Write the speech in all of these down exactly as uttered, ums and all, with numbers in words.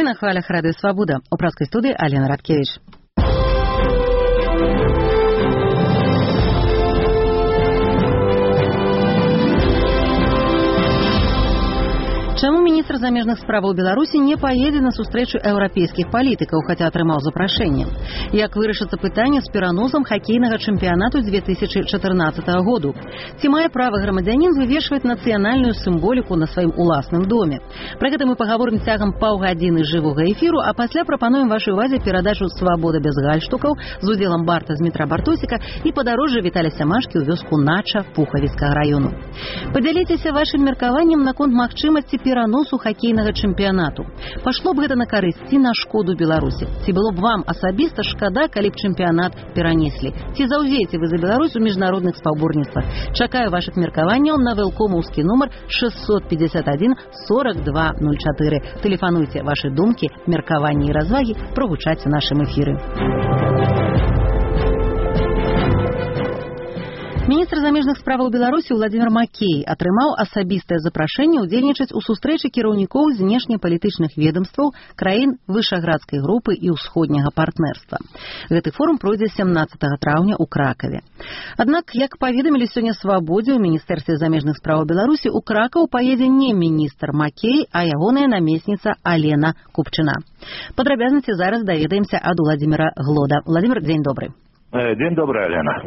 Мы на хвалях Радио Свобода. У прадскай студыі Алена Радкевич. Чаму міністр замежных справаў Беларусі не паедзе на сустрэчу еўрапейскіх палітыкаў, хаця атрымаў запрашэнне? Як вырашыцца пытанне з пераносам хакейнага чэмпіянату две тысячи чатырнаццатага году? Ці мае права грамадзянін вывешваць нацыянальную сімволіку на сваім уласным доме? Пра гэта мы пагаворым цягам паўгадзіны жывога эфіру, а пасля прапануем вашай увазе перадачу «Свабода без гальштукаў» з удзелам Барта Змітра Бартусіка і падарожжа Віталя Сямашкі ў вёску Нача Пухавіцкага раёну. Падзяліцеся вашым меркаваннем наконт магчымасці пераносу хакейнага чэмпіянату. Пашло б гэта на карысць ці на шкоду Беларусі? Ці было б вам асабіста шкада, калі б чэмпіянат перанеслі? Ці заўзееце вы за Беларусь у міжнародных спаборніцтвах? Чакаю вашых меркаванняў на вэлкомаўскі нумар шестьсот пятьдесят один сорок два ноль четыре. Тэлефануйце вашы думкі, меркаванні і развагі прагучаць у нашым эфіры. Міністр замежных справаў Беларусі Владимир Макей атрымаў асабістае запрашэнне ўдзельнічаць у сустрэчы кіраўнікоў знешнепалітычных ведомстваў краін Вышаградскай групы і ўсходняга партнерства. Гэты форум пройдзе сямнаццатага траўня ў Кракаве. Аднак, як паведамілі сёння Свабодзе ў Міністэрстве замежных справаў Беларусі, у Кракаў паедзе не міністр Макей, а ягоная намесніца Алена Купчына. Падрабязнасці зараз даведаемся ад Владимира Глода. Владимир, дзень добры. Дзень добры, Алена.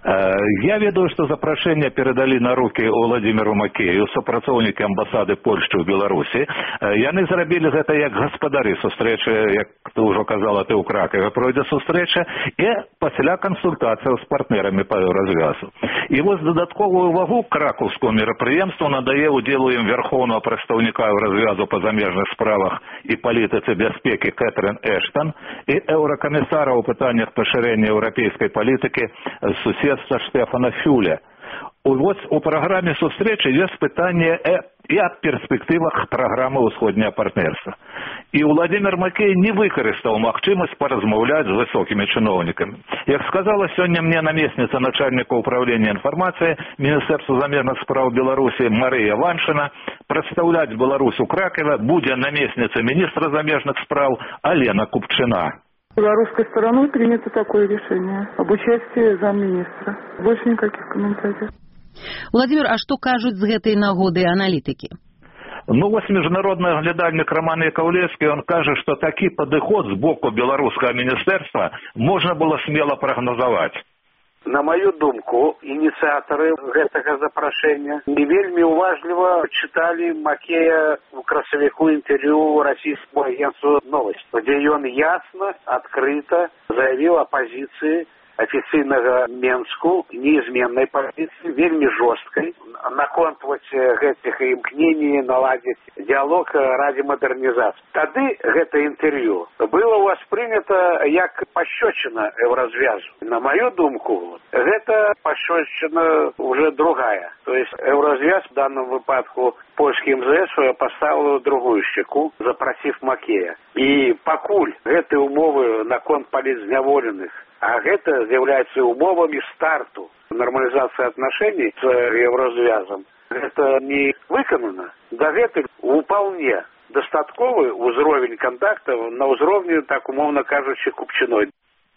Я ведаю, што запрашэнне перадалі на рукі Владимиру Макею, супрацоўнікі амбасады Польшчы ў Беларусі. Яны зрабілі гэта як гаспадары сустрэчы, як ты ўжо казала, ты ў Кракаве пройдзе сустрэча, і пасля кансультацыяў з партнерамі па еўразвязу. І вось дадатковую увагу кракаўскому мерапрыемству надае ўдзелу ім вярхоўнага прадстаўніка еўразвязу па замежных справах і палітыцы бяспекі Кэтрин Эштон і еўракамісара ў пытаннях пашырэння еўрапейскай палітыкі суседства Штефана Фюля. Вот у праграме сустрэчы ёсць пытанне і аб перспектывах праграмы ўсходняга партнерства. І Владимир Макей не выкарыстаў магчымасць паразмаўляць з высокімі чыноўнікамі. Як сказала сёння мне намесніца начальніка ўправлення інфармацыі Міністэрства замежных спраў Беларусі Марыя Ваншина, прадстаўляць Беларусь у Кракаве будзе намесніца міністра замежных спраў Алена Купчына. Белорусской стороной принято такое решение об участии замминистра. Больше никаких комментариев. Владимир, а што кажуць з гэтай нагоды аналітыкі? Ну, вось міжнародны аглядальнік Роман Яковлевскі, он кажа, што такі падыход з боку беларускага міністэрства можна было смела прагназаваць. На мою думку, ініцыятары гэтага запрашэння не вельмі уважліва чыталі Макея у красавіку інтэрв'ю расійскому агентству «Новости», где ён ясна, адкрыта заявіў о пазіцыі афіцыйнага Менску, неизменной позиции, вельмі жесткой, наконт вот гэтых імкнений наладить диалог ради модернизации. Тады гэта интервью было воспринято як пощечина Евразвязу. На мою думку, гэта пощечина уже другая. То есть Евразвяз в данном выпадку польский эм зэ эс поставил другую щеку, запросив Макея. И пакуль гэты умовы наконт паліцзняволеных, а гэта з'яўляецца умовамі старту нормализации отношений с Евразвязом, это не выканано. Дагэтуль вполне дастатковы ўзровень контактов на ўзроўні, так умовно кажучи, Купчиной.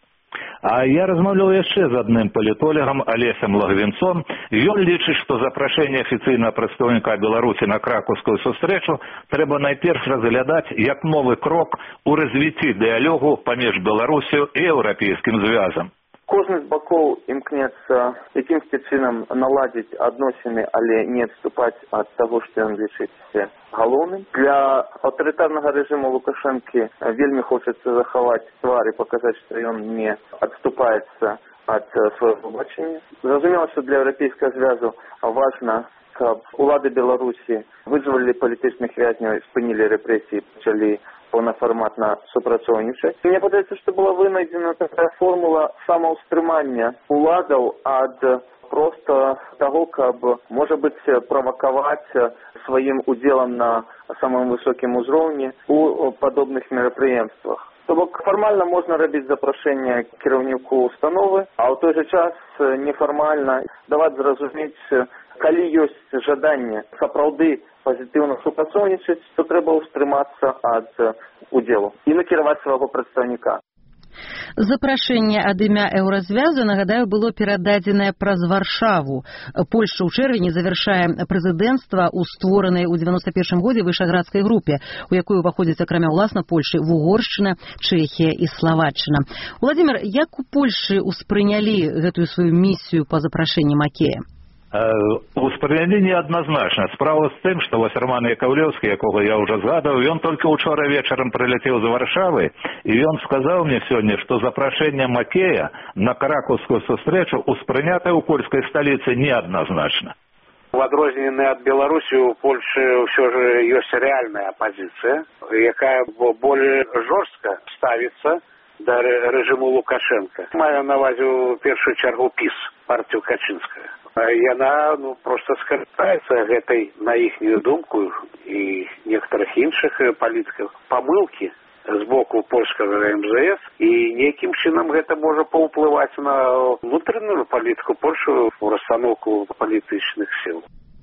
А я размаўляў яшчэ з адным палітолагам Алесем Лагвінцом. Ён лічыць, што запрашэнне афіцыйнага прадстаўніка Беларусі на кракаўскую сустрэчу трэба найперш разглядаць як новы крок у развіцці дыялогу паміж Беларусю і Еўрапейскім звязам. Кожны з бакоў імкнецца якімсьці чынам наладзіць адносіны, але не адступаць ад таго, што ён лічыць галоўным. Для аўтарытарнага рэжыму Лукашэнкі вельмі хочацца захаваць твар і паказаць, што ён не адступаецца ад свайго бачення. Зразумела, што для еўрапейскага звязу важна, каб улады Беларусі вызвалілі палітычных вязняў, спынілі рэпрэсіі, пачалі паўнафарматна супрацоўнічаць. Мне падаецца, што была вынайдзена такая формула самаўстрымання уладаў ад проста таго, каб, можа быць, правакаваць сваім удзелам на самым высокім узроўні у падобных мерапрыемствах. То бок фармальна можна рабіць запрашэнне кіраўніку установы, а ў той жа час нефармальна даваць зразумець, калі ёсць жаданне сапраўды пазітыўна супрацоўнічаць, то трэба ўстрымацца ад удзелу і накіраваць свайго прадстаўніка. Запрашэнне ад імя Еўразвязу, нагадаю, было перададзенае праз Варшаву. Польшча ў чэрвені завяршае прэзідэнцтва ў створанай у дзевяноста першым годзе вышаградскай групе, у якую ўваходзяць акрамя ўласна Польшчы Вугоршчына, Чэхія і Славаччына. Владзімір, як у Польшчы ўспрынялі гэтую сваю місію па запрашэнні Макея? Успрынялі неадназначна. Справа з тым, што вось Роман Яковлеўскі, якога я ўжо згадаў, ён толькі учора вечарам прыляцеў з Варшавы, і ён сказаў мне сёння, што запрашэнне Макея на кракаўскую сустрэчу ўспрынятае ў польскай сталіцы неадназначна. В адрозненне ад Беларусі у Польшы ўсё ж ёсць рэальная апазіцыя, якая болей жорстка ставіцца да рэжыму Лукашенка. Маю на ўвазе ў першую чаргу ПіС, партію Качынская. Яна ну, просто скарыстаецца гэтай, на іхнюю думку, і некаторых іншых палітыкаў, памылкі з боку польскага эм зэ эс, і нейкім чынам гэта можа паўплываць на внутреннюю палітыку Польшы, у расстаноўку палітычных сіл.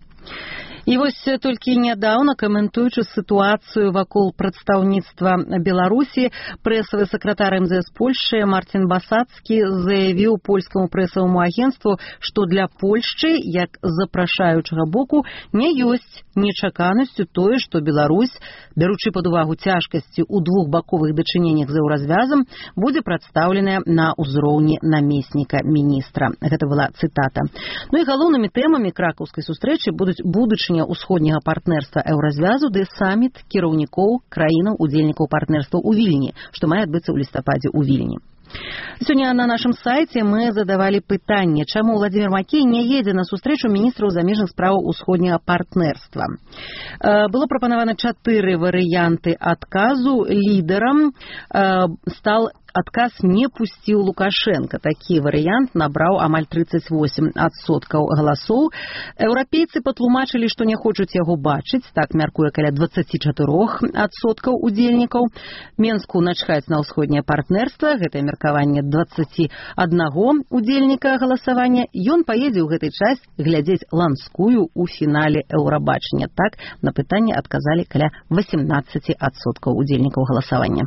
І вось толькі нядаўна, каментуючы сітуацыю вакол прадстаўніцтва Беларусі, прэсавы сакратар эм зэ эс Польшчы Марцін Басацкі заявіў польскаму прэсаваму агенцтву, што для Польшчы, як запрашаючага боку, не ёсць нечаканасцю тое, што Беларусь, бяручы пад увагу цяжкасці ў двухбаковых дачыненнях з Еўразвязам, будзе прадстаўленая на ўзроўні намесніка міністра. Гэта была цытата. Ну і галоўнымі тэмамі кракаўскай сустрэчы будуць будучыня усходняга партнерства Еўразвязу ды саміт кіраўнікоў краінаў-удзельнікаў партнерства ў Вільні, што мае адбыцца ў лістападзе ў Вільні. Сёння на нашым сайце мы задавалі пытанне, чаму Владзімір Макей не едзе на сустрэчу міністраў замежных справаў усходняга партнерства. Было прапанавана чатыры варыянты адказу. Лідарам стал адказ «не пусціў Лукашенко». Такі варыянт набраў амаль тридцать восемь адсоткаў галасоў. Еўрапейцы патлумачылі, што не хочуць яго бачыць, так мяркуе каля двадцать четыре адсоткаў удзельнікаў. Менску начхаць на ўсходняе партнерства, гэтае меркаванне двадцать один удзельніка галасавання. Ён паедзе ў гэтай час глядзець ланскую ў фінале Еўрабачання. Так на пытанне адказалі каля восемнадцать адсоткаў удзельнікаў галасавання.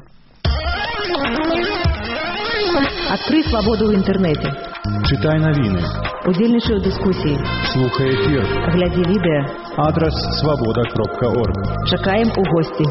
Адкрый свабоду ў інтэрнэце. Чытай навіны. Удзельнічай у дыскусіі. Слухай эфір. Глядзі відэа. Адрас свабода кропка орг. Чакаем у госці.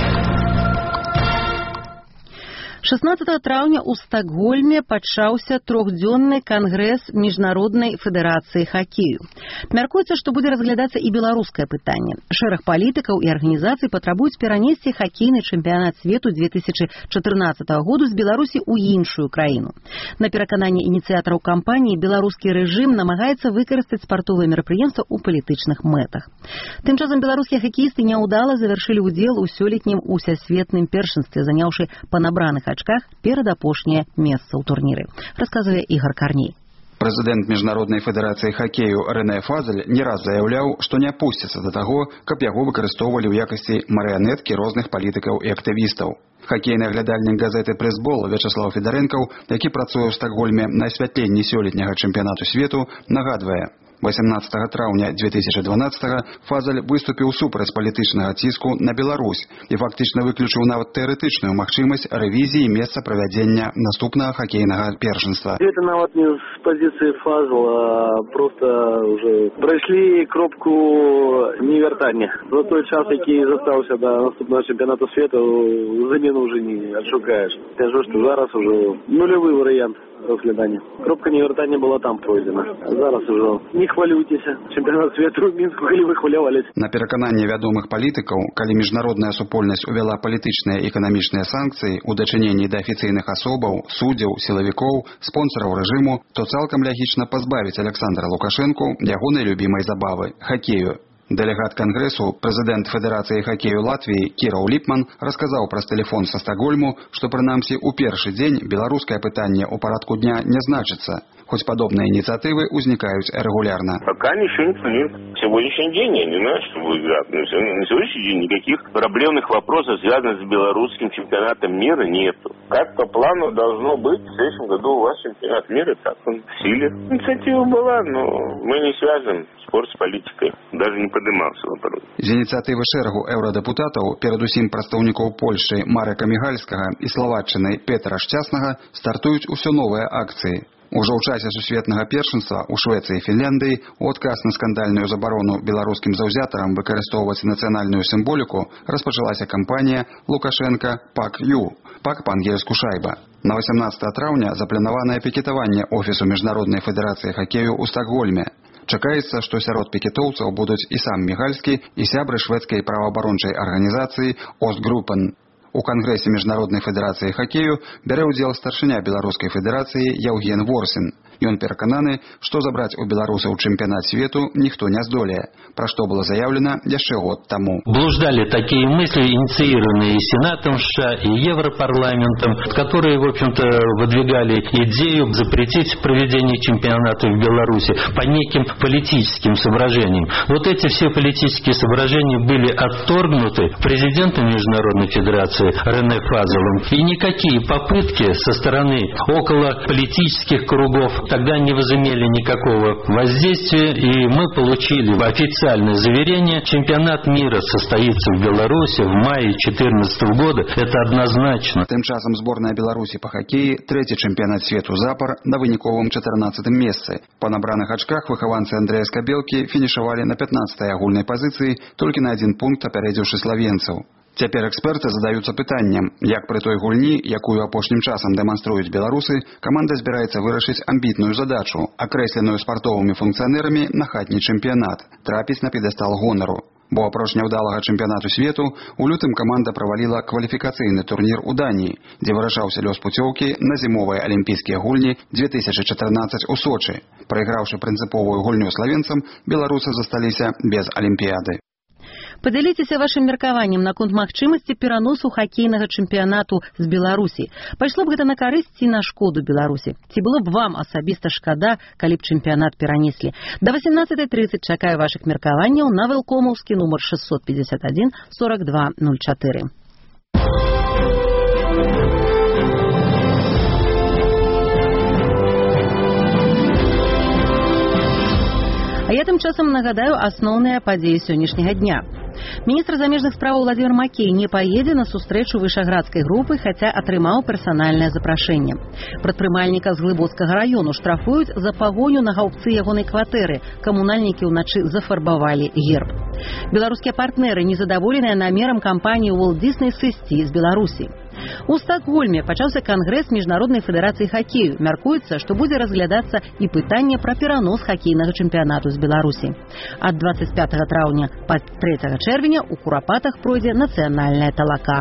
шаснаццатага траўня ў Стакгольме пачаўся трохдзённы кангрэс Міжнароднай федэрацыі хакею. Мяркуецца, што будзе разглядацца і беларускае пытанне. Шэраг палітыкаў і арганізацый патрабуюць перанесці хакейны чэмпіянат свету две тысячи чатырнаццатага году з Беларусі ў іншую краіну. На перакананне ініцыятараў кампаніі беларускі рэжым намагаецца выкарыстаць спартовыя мерапрыемствы ў палітычных мэтах. Тым часам беларускія хакеісты няўдала завяршылі ўдзел у сёлетнім усесветным першынстве, заняўшы па набраных ачках перад апошняе месца ў турніры. Расказвае Ігор Карней. Прэзідэнт Міжнароднай федэрацыі хакею Рэнэ Фазель не раз заяўляў, што не апусціцца да таго, каб яго выкарыстоўвалі ў якасці марыянеткі розных палітыкаў і актывістаў. Хакейны аглядальнік газеты «Прэсбол» Вячаслаў Федарэнкаў, які працуе ў Стакгольме на асвятленні сёлетняга чэмпіянату свету, нагадвае: восемнадцатага траўня две тысячи дванаццатага Фазель выступіў супраць палітычнага ціску на Беларусь і фактычна выключыў нават тэарэтычную магчымасць рэвізіі месца правядзення наступнага хакейнага першынства. Это нават не з пазіцыі Фазела, а просто уже прайшлі кропку невяртання. За той час, які застаўся да наступнага чэмпіянату свету, замену уже не адшукаеш. Кажу, што зараз уже нулявы варыянт розглядання. Кропка невяртання была там пройдена. А зараз уже не хвалюйцеся. Чэмпіянат свету ў Мінску, калі вы хвалявались. На перакананне вядомых палітыкаў, калі міжнародная супольнасць увяла палітычныя і эканамічныя санкцыі ў дачыненні да афіцыйных асобаў, суддзяў, сілавікоў, спонсараў рэжыму, то цалкам лягічна пазбавіць Александра Лукашэнку ягонай любімай забавы – хакею. Дэлегат кангрэсу, прэзідэнт Федэрацыі хакею Латвіі Кіраў Ліпман расказаў праз тэлефон са Стакгольму, што прынамсі ў першы дзень беларускае пытанне ў парадку дня не значыцца, хоць падобныя ініцыятывы ўзнікаюць рэгулярна. Пока ничего нет. Тем сегодняшний день я не знаю, что будет завтра. На сегодняшний день никаких проблемных вопросов, связанных с белорусским чемпионатом мира, нету. Как по плану должно быть, в следующем году у вас чемпионат мира, так он в силе. Инициатива была, но мы не связываем спорт с политикой. Даже не поднимался вопрос. З ініцыятывы шэрагу еўрадэпутатаў, перадусім прадстаўнікоў Польшчы Марека Мігальскага і Словаччыны Петра Шчаснага, стартуюць усё новыя акцыі. Ужо ў часе сусветнага першынства ў Швецыі і Фінляндыі у адказ на скандальную забарону беларускім заўзятарам выкарыстоўваць нацыянальную сімволіку распачалася кампанія «Лукашенко Пак Ю» – «Пак» па-ангельску «шайба». На васямнадцатае траўня запланаванае пікетаванне Офісу Міжнароднай федэрацыі хакею ў Стакгольме. Чакаецца, што сярод пікетоўцаў будуць і сам Мігальскі, і сябры шведскай праваабарончай арганізацыі «Остгруппен». У Кангрэсе Міжнароднай федэрацыі хакею бярэ ўдзел старшыня Беларускай федэрацыі Яўген Ворсін. Ён перакананы, што забраць у беларусаў чэмпіянат свету ніхто не здолее, пра што было заявлена яшчэ год таму. Блуждали такие мысли, инициированные и Сенатом США, и Европарламентом, которые, в общем-то, выдвигали идею запретить проведение чемпионата в Беларуси по неким политическим соображениям. Вот эти все политические соображения были отторгнуты президентом Международной федерации Рене Фазелом. И никакие попытки со стороны около политических кругов тогда не возымели никакого воздействия, и мы получили официальное заверение: чемпионат мира состоится в Беларуси в мае две тысячи четырнадцатого года. Это однозначно. Тым часам зборная Беларусі па хакеі трэці чэмпіянат свету запар на выніковым чатырнаццатым месцы. Па набраных ачках выхаванцы Андрэя Скабелкі фінішавалі на пятнаццатай агульнай пазіцыі, толькі на адзін пункт апярэдзіўшы славенцаў. Цяпер эксперты задаюцца пытаннем, як пры той гульні, якую апошнім часам дэманструюць беларусы, каманда збіраецца вырашыць амбітную задачу, акрэсленую спартовымі функцыянерамі на хатні чэмпіянат, трапіць на п'едэстал гонару. Бо апроч няўдалага чэмпіянату свету, у лютым каманда праваліла кваліфікацыйны турнір у Даніі, дзе вырашаўся лёс пуцёўкі на зімовыя алімпійскія гульні две тысячи чатырнаццаць у Сочы. Прайграўшы прынцыповую гульню славенцам, беларусы засталіся без алімпіяды. Падзяліцеся вашым меркаваннем наконт магчымасці пераносу хакейнага чэмпіянату з Беларусі. Пайшло б гэта на карысць ці на шкоду Беларусі? Ці было б вам асабіста шкада, калі б чэмпіянат перанеслі? Да восемнадцатай тридцать чакаю вашых меркаванняў на вэлкомаўскі нумар шестьсот пятьдесят один сорок два ноль четыре. А я тым часам нагадаю асноўныя падзеі сённяшняга дня. Міністр замежных справаў Владимир Макей не паедзе на сустрэчу вышаградскай групы, хаця атрымаў персанальнае запрашэнне. Прадпрымальніка з Глыбоцкага раёну штрафуюць за пагоню на гаўбцы ягонай кватэры. Камунальнікі ўначы зафарбавалі герб. Беларускія партнеры незадаволеныя намерам кампаніі Walt Disney сысці з Беларусі. У Стакгольме пачаўся кангрэс Міжнароднай федэрацыі хакею. Мяркуецца, што будзе разглядацца і пытанне пра перанос хакейнага чэмпіянату з Беларусі. Ад двадцать пятага траўня па трэцяга чэрвеня у Курапатах пройдзе нацыянальная талака.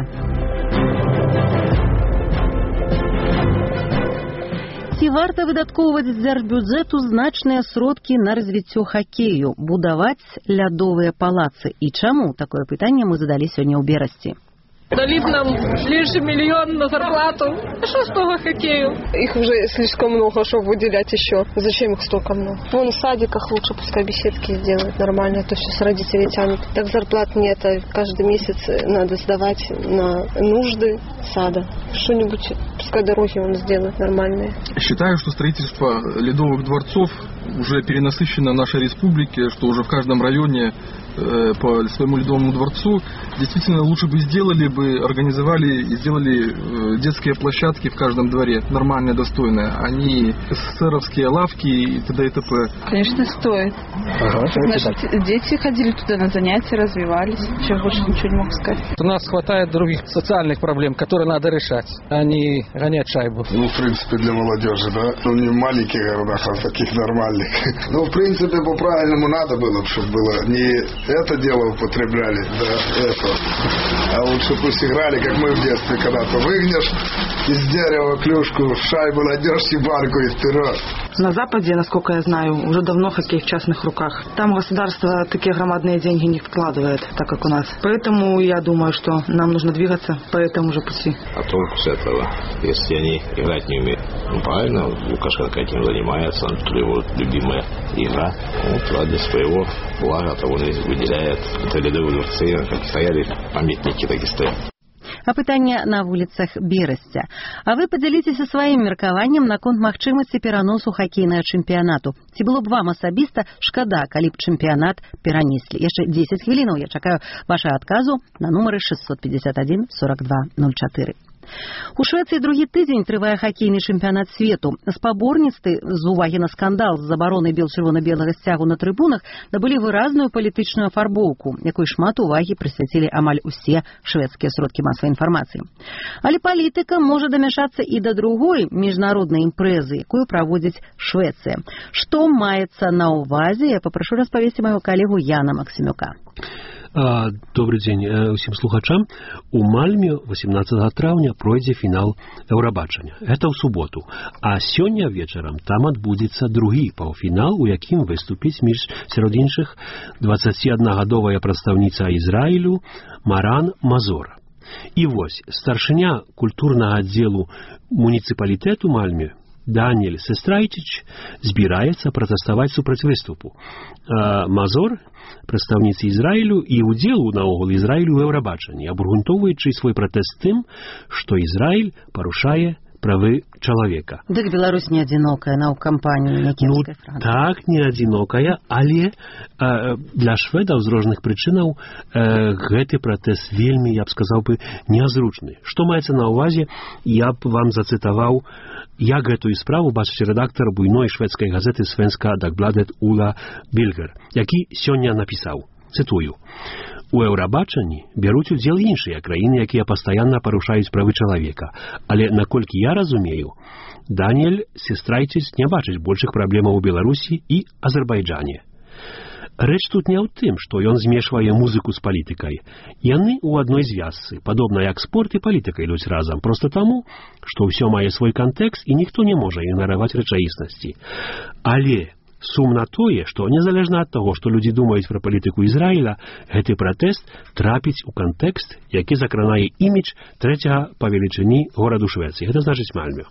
Ці варта выдаткоўваць з дзяржбюджэту значныя сродкі на развіццё хакею, будаваць лядовыя палацы? І чаму? Такое пытанне мы задалі сёння ў Берасці. Дали нам лишь миллион на зарплату. Что с того хоккею? Их уже слишком много, чтобы выделять еще. Зачем их столько много? Вон в садиках лучше пускай беседки сделают нормально, то все с родителей тянут. Так зарплат нет, а каждый месяц надо сдавать на нужды сада. Что-нибудь, пускай дороги он сделает нормальные. Считаю, что строительство ледовых дворцов уже перенасыщено в нашей республике, что уже в каждом районе по своему ледовому дворцу. Действительно, лучше бы сделали бы, организовали и сделали детские площадки в каждом дворе, нормальные, достойные, а не эсэсэровские лавки и т.д. и т.п. Конечно, стоит. Ага, наши дети ходили туда на занятия, развивались. Еще больше ничего не могу сказать. У нас хватает других социальных проблем, которые надо решать, а не гонять шайбу. Ну, в принципе, для молодежи, да? Ну, не в маленьких городах, а в таких нормальных. Ну, в принципе, по-правильному надо было, чтобы было не это дело употребляли, да, это. А лучше пусть играли, как мы в детстве, когда-то выгнешь из дерева клюшку, шайбу найдешь, ебанку и вперед. На Западе, насколько я знаю, уже давно хоккей в частных руках. Там государство такие громадные деньги не вкладывает, так как у нас. Поэтому я думаю, что нам нужно двигаться по этому же пути. А толку с этого, если они играть не умеют? Ну, правильно, Лукашенко этим занимается, это его любимая игра. Вот ради своего блага того не выделяет. Это ледовые дворцы, как стояли, памятники так и стоят. Апытанне на вуліцах Берасця. А вы падзяліцеся сваім меркаваннем наконт магчымасці пераносу хакейнага чэмпіянату. Ці было б вам асабіста шкада, калі б чэмпіянат перанеслі? Яшчэ дзесяць хвілінаў я чакаю вашага адказу на нумары шестьсот пятьдесят один сорок два ноль четыре. У Швецыі другі тыдзень трывае хакейны чэмпіянат свету. Спаборніцтвы з увагі на скандал з забаронай бел-чырвона-белага сцягу на трыбунах набылі выразную палітычную афарбоўку, якой шмат увагі прысвяцілі амаль усе шведскія сродкі масавай інфармацыі. Але палітыка можа дамяшацца і да другой міжнароднай імпрэзы, якую праводзіць Швецыя. Што маецца на ўвазе, я папрашу распавесці майго калегу Яна Максімюка. Добрый дзень усім слухачам. У Мальме восемнадцатага траўня пройдзе фінал Еўрабачання. Гэта ў суботу. А сёння вечарам там адбудзецца другі паўфінал, у якім выступіць між сярод іншых дваццаціаднагадовая прадстаўніца Ізраілю Маран Мазор. І вось старшыня культурнага аддзелу муніцыпалітэту Мальме Даниэль Сестрайчич збіраецца пратэставаць супраць выступу. Мазор, прадстаўніцы Ізраілю і ўдзелу наогул Ізраілю ў Еўрабачанні, абгрунтоўваючы свой пратэст тым, што Ізраіль парушае правы чалавека. Дык Беларусь не адзінокая на кампанію Някемскай Францыі. Так, не адзінокая, але э, для шведаў з розных прычынаў э, гэты пратэст вельмі, я б сказаў бы, нязручны. Што маецца на ўвазе, я б вам зацытаваў, як гэтую справу бачыць рэдактар буйной шведскай газеты Svenska Dagbladet Ула Більгер, які сёння напісаў, цытую: у Еўрабачанні бяруць удзел іншыя краіны, якія пастаянна парушаюць правы чалавека. Але, наколькі я разумею, Даниэль Сестрайчич не бачыць большых праблемаў у Беларусі і Азербайджане. Рэч тут не ў тым, што ён змешвае музыку з палітыкай. Яны ў адной звязцы, падобна як спорт і палітыка ідуць разам, проста таму, што ўсё мае свой кантэкст і ніхто не можа ігнараваць рэчаіснасці. Але сумна тое, што незалежна ад таго, што людзі думаюць пра палітыку Ізраіля, гэты пратэст трапіць у кантэкст, які закранае імідж трэцяга па велічыні гораду Швецыі. Гэта значыць Мальмё.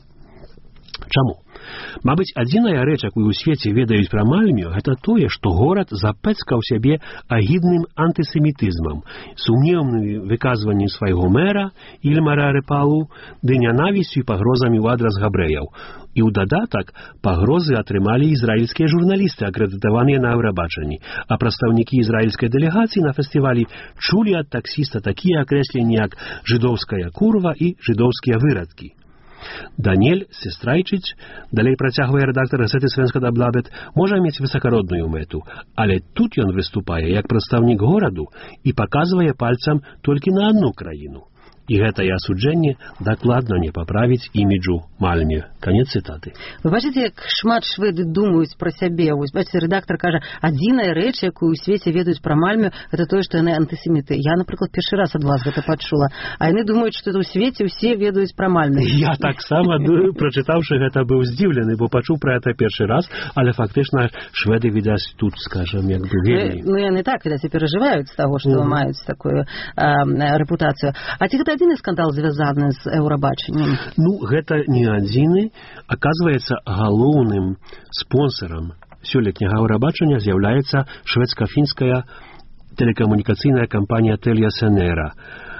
Чаму? Мабыць, адзіная рэч, якую ў свеце ведаюць пра Мальмё, гэта тое, што горад запэцкаў сябе агідным антысемітызмам, сумнеўным выказваннем свайго мэра Ільмара Репалу, ды нянавісцю і пагрозамі ў адрас габрэяў. І ў дадатак пагрозы атрымалі ізраільскія журналісты, акрэдытаваныя на Еўрабачанні, а прадстаўнікі ізраільскай дэлегацыі на фестывалі чулі ад таксіста такія акрэсленні, як жыдоўская курва і жыдоўскія вырадкі. Даниэль Сестрайчич, далей працягвае рэдактар газеты Svenska Dagbladet, можа мець высакародную мэту, але тут ён выступае як прадстаўнік гораду і паказвае пальцам толькі на адну краіну. І гэтае асуджэнне дакладна не паправіць іміджу Мальме. Канец цытаты. Вы бачыце, як шмат шведы думаюць пра сябе. Вось, бачыце, рэдактар кажа, адзіная рэч, якую ў свеце ведаюць пра Мальмю, гэта тое, што яны антысеміты. Я, напрыклад, першы раз ад вас гэта пачула. А яны думаюць, што ў свеце ўсе ведаюць пра Мальмю. Я таксама, прачытаўшы гэта, быў здзіўлены, бо пачуў пра гэта першы раз, але фактычна шведы, відаць, тут, скажам, як бы вельмі. Ну, яны так, відаць, і перажываюць з таго, што маюць такую рэпутацыю. А ці гэта адзіны скандал звязаны з Еўрабачаннем? Ну, гэта не адзіны. Аказваецца, галоўным спонсорам сёлетняга Еўрабачання з'яўляецца шведска-фінская тэлекамунікацыйная кампанія Телья-Сонера.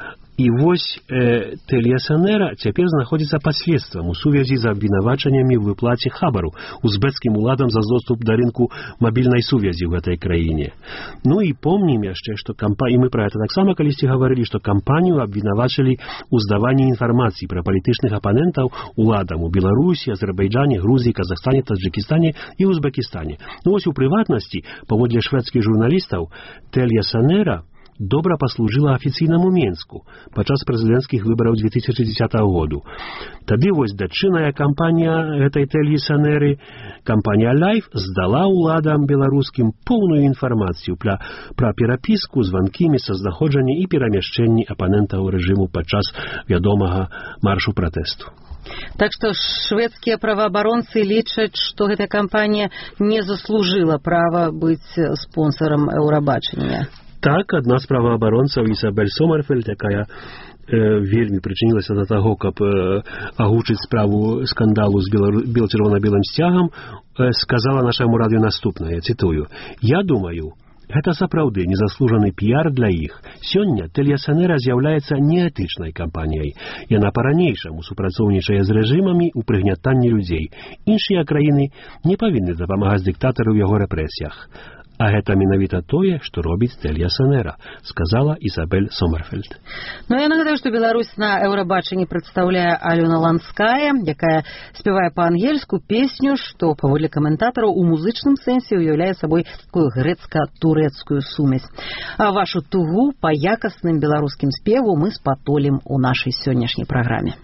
І вось э, Телья-Сонера цяпер знаходзіцца пад следствам у сувязі з абвінавачаннямі ў выплаце хабару узбекскім уладам за доступ да рынку мабільнай сувязі ў гэтай краіне. Ну і помнім яшчэ, што кампанію, мы пра гэта таксама калісьці гаварылі, што кампанію абвінавачылі ў здаванні інфармацыі пра палітычных апанентаў уладам у Беларусі, Азербайджане, Грузіі, Казахстане, Таджыкістане і Узбекістане. Ну вось у прыватнасці, паводле шведскіх журналістаў, Телья-Сонера добра паслужыла афіцыйнаму Менску падчас прэзідэнцкіх выбараў две тысячи дзесятага году. Тады вось дачынная кампанія гэтай Тельі-Сонеры, кампанія Лайф, здала ўладам беларускім поўную інфармацыю пра, пра перапіску, званкі, месцазнаходжанне і перамяшчэнні апанентаў рэжыму падчас вядомага маршу пратэсту. Так што шведскія праваабаронцы лічаць, што гэтая кампанія не заслужыла права быць спонсорам Еўрабачання. Так, адна з праваабаронцаў Ісабель Сомерфельд, якая э, вельмі прычынілася да таго, каб э, агучыць справу скандалу з бел-чырвона-белым сцягам, э, сказала нашаму радыё наступнае, цытую: «Я думаю, гэта сапраўды незаслужаны піяр для іх. Сёння Тэльясанэра з'яўляецца неэтычнай кампаніяй. Яна па-ранейшаму супрацоўнічае з рэжымамі ў прыгнятанні людзей. Іншыя краіны не павінны дапамагаць дыктатару ў яго рэпрэсіях. А гэта менавіта тое, што робіць Тэльясанэра», сказала Ісабель Сомерфельд. Ну, я нагадаю, што Беларусь на Еўрабачанні прадстаўляе Алёна Ланская, якая спявае па-ангельску песню, што, паводле каментатараў, у музычным сэнсе уяўляе сабой такую грэцка-турэцкую сумесь. А вашу тугу па якасным беларускім спеву мы спатолім у нашай сённяшняй праграме.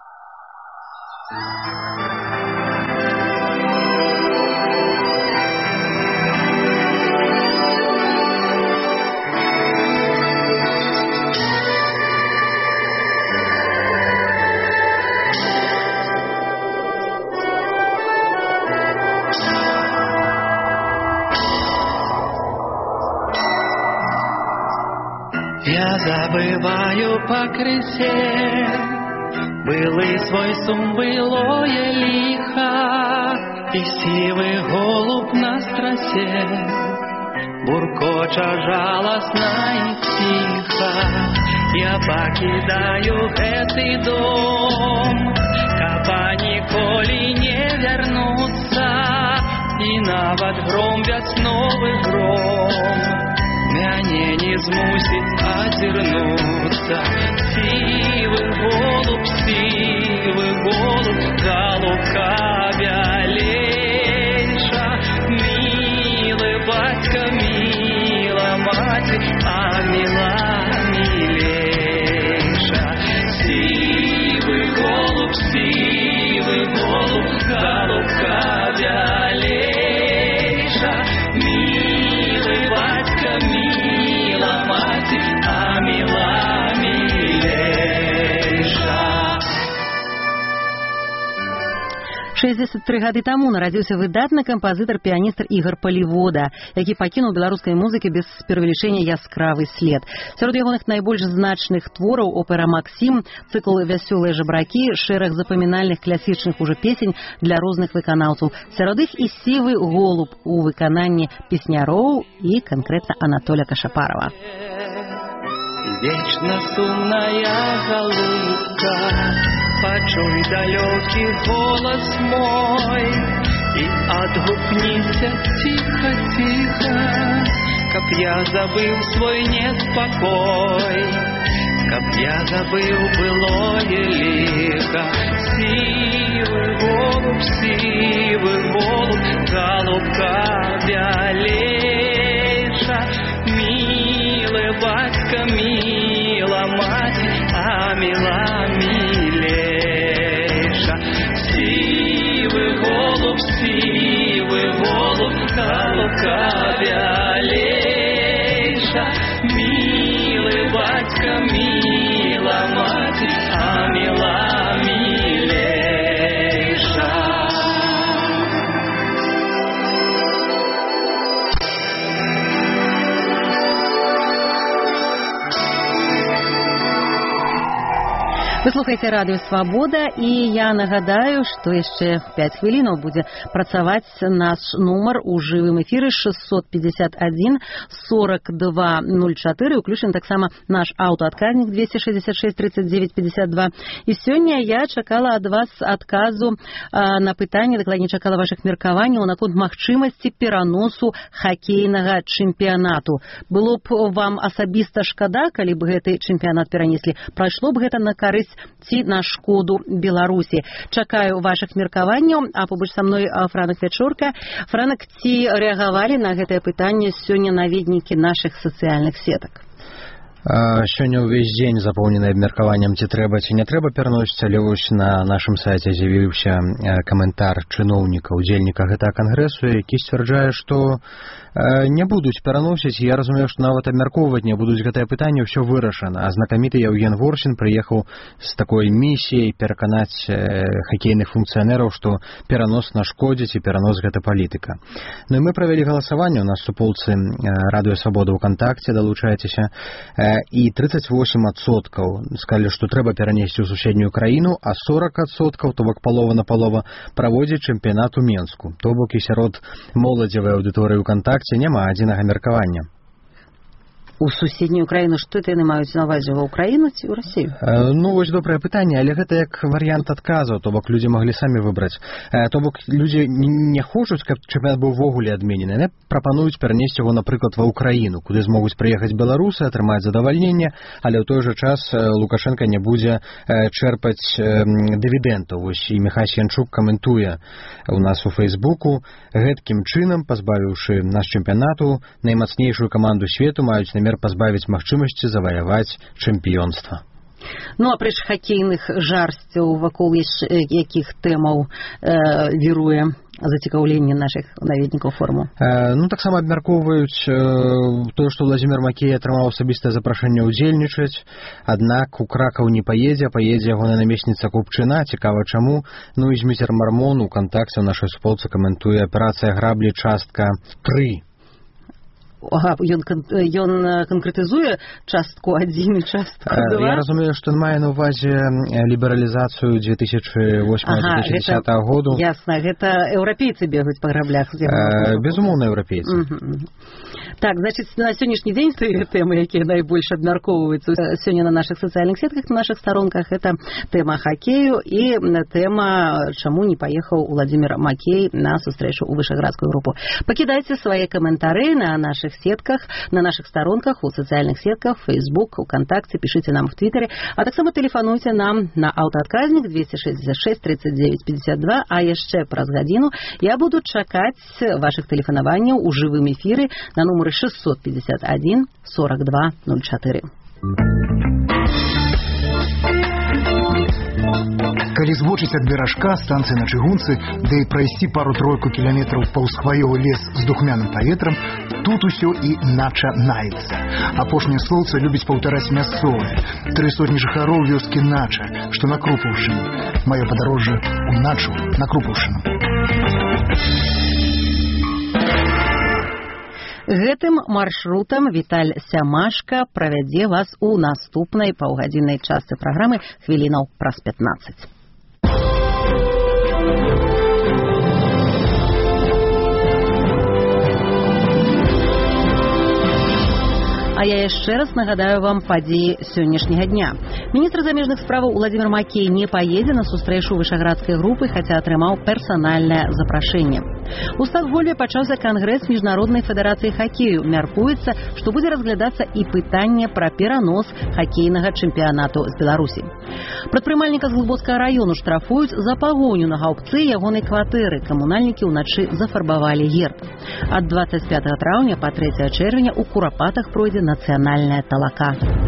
Я забываю покрысе былый свой сум, былое лихо, и сивый голубь на страсе буркоча жалостно и тихо. Я покидаю этот дом, кабы николи не вернуться, и нават гром весновый гром мяне не змусить отвернуться. Сивый голубь, сивый голубь, голубка белейша, милый батька, мила мать, а мила милейша. Сивый голубь, сивый голубь, голубка белейша, милый батька, мила мать, а мила милейша. шэсцьдзесят тры гады таму нарадзіўся выдатны кампазітар-піяністр Ігар Палівода, які пакінуў беларускай музыкі без перавелічэння яскравы след. Сярод ягоных найбольш значных твораў опера «Максім», цыкл «Вясёлыя жабракі», шэраг запамінальных класічных ужо песень для розных выканаўцаў. Сярод іх і «Сівы голуб» у выкананні песняроў і канкрэтна Анатоля Кашапарова. Вечно сумная голубка, почуй далекий голос мой и отгукнися тихо-тихо, каб я забыл свой неспокой, каб я забыл былое лихо. Сивый голубь, сивый голубь, голубка белейша, милый батька, мила мать, а мила милейша. Сивый голубь, сивый голубь, голубка белейша, милый батька, мила мать, а мила милейша. Вы слухаеце радыё «Свабода», і я нагадаю, што яшчэ пяць хвілінаў будзе працаваць наш нумар у жывым эфіры шестьсот пятьдесят один сорок два ноль четыре, уключен таксама наш аўтаадказнік двести шестьдесят шесть тридцать девять пятьдесят два. І сёння я чакала ад вас адказу а, на пытанне, дакладней чакала вашых меркаванняў наконт магчымасці пераносу хакейнага чэмпіянату. Было б вам асабіста шкада, калі б гэты чэмпіянат перанеслі? Прайшло б гэта на карысць ці на шкоду Беларусі? Чакаю вашых меркаванняў, а побач са мной Франак Вячорка. Франак, ці рэагавалі на гэтае пытанне сёння наведнікі нашых сацыяльных сетак? Сёння ўвесь дзень запоўнены абмеркаваннем, ці трэба, ці не трэба пераносіць, але вось на нашым сайце з'явіўся каментар чыноўніка, удзельніка гэтага кангрэсу, які сцвярджае, што не будуць пераносіць. Я разумею, што нават абмяркоўваць не будуць гэтае пытанне, ўсё вырашана. А знакаміты Яўген Ворсін прыехаў з такой місіяй пераканаць хакейных функцыянераў, што перанос нашкодзіць і перанос гэта палітыка. Ну і мы правялі галасаванне, у нас суполцы Радыё Свабода ВКонтакце, далучайцеся, і тридцать восемь адсоткаў сказалі, што трэба перанесці ў суседнюю краіну, а сорок адсоткаў, то бок палова на палова, праводзіць чэмпіянат у Менску. То бок і сярод моладзевай аўдыторыі ВКонтакце няма адзінага меркавання. У суседнюю краіну, што яны маюць на ўвазе, ва ўкраіну ці ў Расію? Ну, вось добрае пытанне, але гэта як варыянт адказу, то бок людзі маглі самі выбраць. То бок людзі не хочуць, каб чэмпіянат быў увогуле адменены. Яны прапануюць перанесці яго, напрыклад, ва ўкраіну, куды змогуць прыехаць беларусы, атрымаць задавальненне, але ў той жа час Лукашенка не будзе чэрпаць дывідэнтаў. Вось і Міхась Янчук каментуе у нас у Фейсбуку: гэткім чынам, пазбавіўшы наш чэмпіянату, наймацнейшую каманду свету маюць намер пазбавіць магчымасці заваяваць чэмпіёнства. Ну, апрэч хакейных жарсцяў, вакол якіх тэмаў э, віруе зацікаўленне нашых наведнікаў форуму? Э, ну, таксама абмяркоўваюць э, тое, што Владзімір Макей атрымаў асабістае запрашэнне ўдзельнічаць, аднак у Кракаў не паедзе, а паедзе ягоная намесніца Купчына. Цікава чаму. Ну і Зміцер Мармон у кантакце ў нашай суполцы каментуе: аперацыя граблі, частка тры. Ага, ён, ён канкрэтызуе частку адзін і частку два? Я разумею, што ён мае на ўвазе лібералізацыю две тысячи восьмого — две тысячи десятого году. Ясна, гэта еўрапейцы бегаюць па граблях. Э, безумоўна, еўрапейцы. Угу. Так, значит, на сённяшні дзень тыя тэмы, якія найбольш абмяркоўваюцца сёння на нашых сацыяльных сетках, на нашых старонках, это тэма хакею і тэма, чаму не паехаў Владзімір Макей на сустрэчу ў вышэградскую групу. Пакідайце свае каментары на нашых сетках, на наших сторонках, у социальных сетках, Facebook, ВКонтакте, пишите нам в Твиттере, а так само телефонуйте нам на аўтаадказнік двести шестьдесят шесть тридцать девять пятьдесят два, а яшчэ праз гадзіну я буду чакаць ваших тэлефанаванняў у жывым эфіры на нумары шестьсот пятьдесят один сорок два ноль четыре. Калі збочыць ад беражка станцыі на чыгунцы, да і прайсці пару-тройку кіламетраў паўз хваёвы лес з духмяным паветрам, тут усё і нача наецца. Апошняе слоўца любіць паўтараць мясцовыя. Тры сотні жыхароў вёскі Нача, што на Крупаўшчыне. Маё падарожжа ў Начу на Крупаўшчыну. Гэтым маршрутам Віталь Сямашка правядзе вас у наступнай паўгадзіннай частцы праграмы хвілінаў праз пятнаццаць. А я яшчэ раз нагадаю вам падзеі сённяшняга дня. Міністр замежных справаў Владзімір Макей не паедзе на сустрэчу вышэградскай групы, хаця атрымаў персанальнае запрашэнне. У Стокгольме пачаўся кангрэс Міжнароднай федэрацыі хакею. Мяркуецца, што будзе разглядацца і пытанне пра перанос хакейнага чэмпіянату з Беларусі. Прадпрымальніка з Глыбоцкага раёну штрафуюць за пагоню на гаўбцы ягонай кватэры. Камунальнікі ўначы зафарбавалі герб. Ад двадцать пятого траўня па трэцяе чэрвеня ў Курапатах пройдзе нацыянальная талака.